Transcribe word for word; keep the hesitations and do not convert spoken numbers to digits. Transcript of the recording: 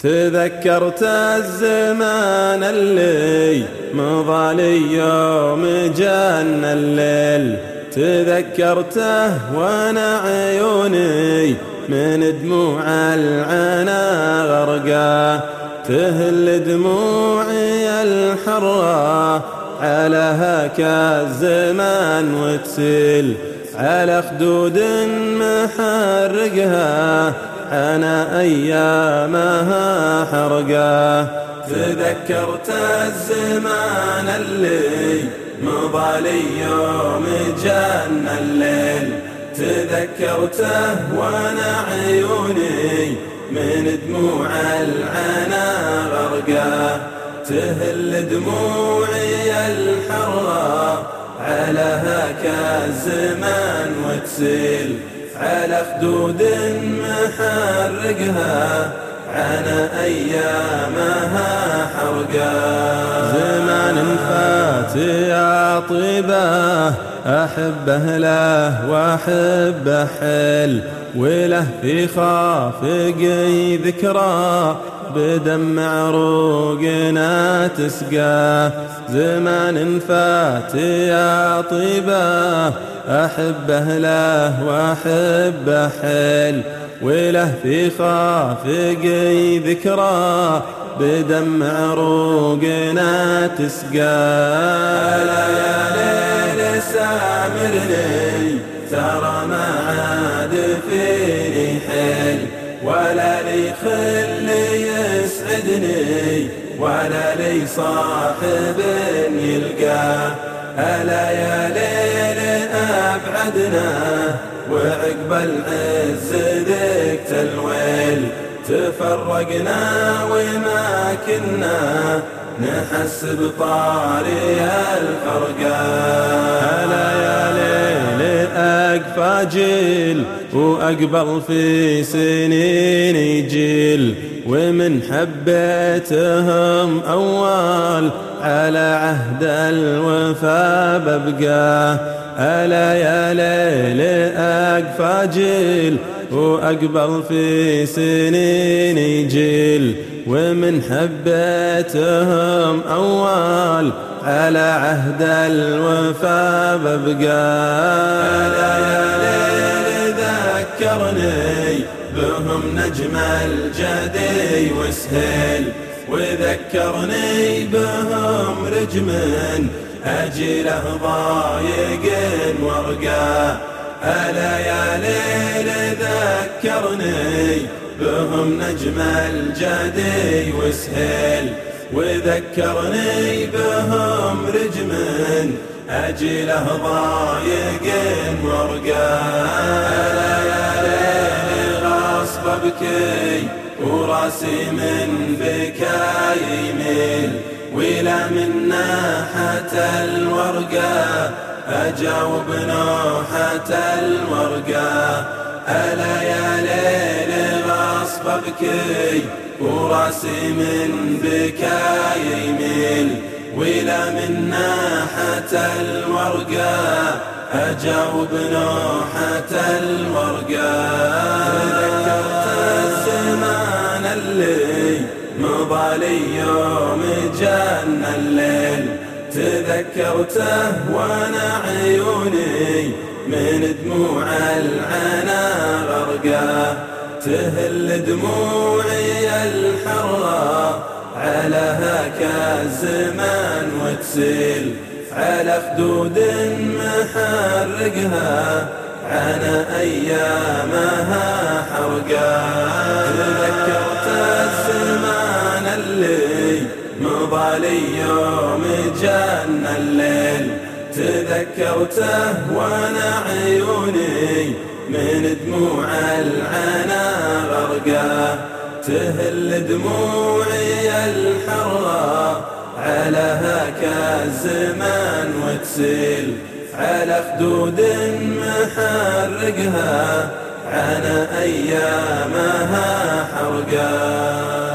تذكرت الزمان اللي مضى لي يوم جن الليل، تذكرته وانا عيوني من دموع العنا غرقا، تهل دموعي الحرة على هاكا الزمان وتسيل على خدود محرقها أنا أيامها حرقا. تذكرت الزمان اللي مضى لي يوم جن الليل، تذكرته وانا عيوني من دموع العنا غرقا، تهل دموعي الحرة على هاكا الزمان وتسيل على خدود محرقها عنا أيامها حرقا. زمان فات يا طيبه أحبه له وأحبه حل، وله في خافقي ذكرى بدمع عروقنا تسقى. زمان فات يا طيبه أحبه له وأحبه حل، وله في خافقي ذكرى بدمع عروقنا تسقى. يا ليل سامرني ترى ما عاد فيني حيل، ولا لي خل يسعدني ولا لي صاحب يلقى. ألا يا ليل أبعدنا وعقب العز ذقت الويل، تفرقنا وما كنا نحس بطاري الفرقا. هلا يا ليل أقفى جيل وأقبل في سنين جيل، ومن حبيتهم أول على عهد الوفا ببقى. ألا يا ليل أقفى جيل وأقبل في سنين جيل، ومن حبيتهم أول على عهد الوفا ببقى. ألا يا ليل ذكرني بهم نجم الجدي وسهيل، وذكرني بهم رجم أجله ضايق ورقا. ألا يا ليل ذكرني بهم نجم الجدي وسهيل، وذكرني بهم رجم أجله ضايق ورقا. ألا يا ليل غصب أبكي وراسي من بكاي يميل، ولا من ناحة الورقة أجاوب نوحة الورقة. ألا يا ليل غصب أبكي وراسي من بكاي يميل، ولا من ناحة الورقة أجاوب نوحة الورقة. تذكرت الزمان اللي مضى لي يوم جن الليل، تذكرته وانا عيوني من دموع العنا غرقا، تهل دموعي الحرة على هاكا الزمان وتسيل على خدود محرقها عنا أيامها حرقا. تذكرت الزمان اللي مضى لي يوم جن الليل، تذكرته وانا عيوني من دموع العنا غرقا، تهل دموعي الحرة على هاكا الزمان وتسيل على خدود محرقها عنا أيامها حرقا.